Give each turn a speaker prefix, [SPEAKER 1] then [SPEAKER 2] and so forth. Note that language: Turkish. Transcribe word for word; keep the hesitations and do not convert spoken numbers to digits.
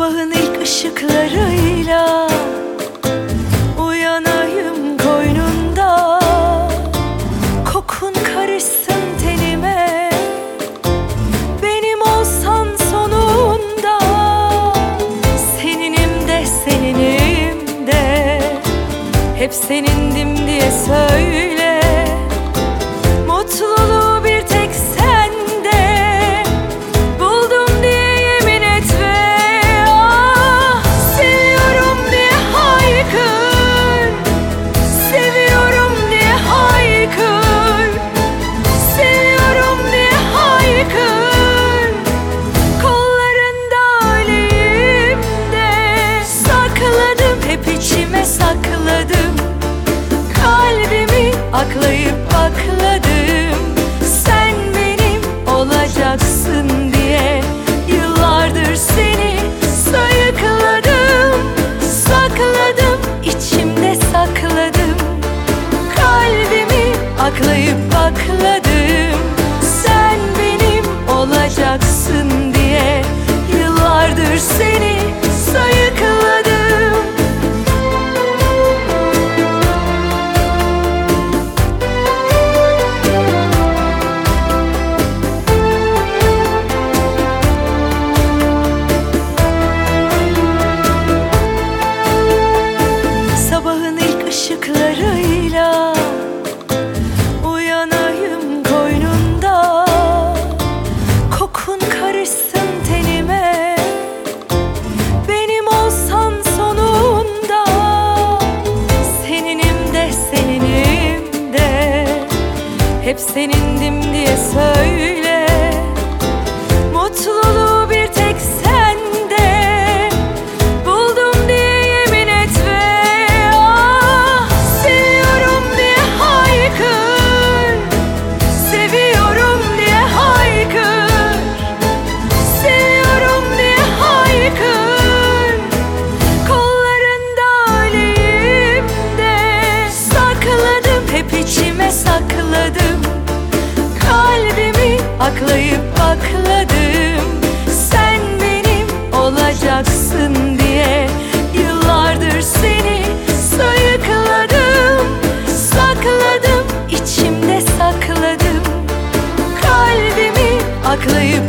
[SPEAKER 1] Sabahın ilk ışıklarıyla uyanayım koynunda, kokun karışsın tenime, benim olsan sonunda. Seninim de seninim de, hep senindim diye söyle. Mutluluğu bir tek sende buldum diye yemin et ve ah, seviyorum diye haykır, seviyorum diye haykır, seviyorum diye haykır. Kollarında elimde sakladım, hep içime sakladım. Kalbimi aklayıp bakladım, sen benim olacaksın diye. Yıllardır seni sayıkladım, sakladım, içimde sakladım. Kalbimi aklayıp bakladım, sen benim olacaksın diye. Yıllardır seni sayıkladım. Işıklarıyla uyanayım koynunda, kokun karışsın tenime, benim olsan sonunda. Seninim de seninim de, hep senindim diye söyle. Mutluluğu bir tek sende buldum diye yemin et ve ah, seviyorum diye haykır, seviyorum diye haykır, seviyorum diye haykır. Kollarında elimde sakladım, hep içime sakladım. Kalbimi aklayıp bakladım, sen benim olacaksın diye. Yıllardır seni sayıkladım, sakladım, içimde sakladım. Kalbimi aklayıp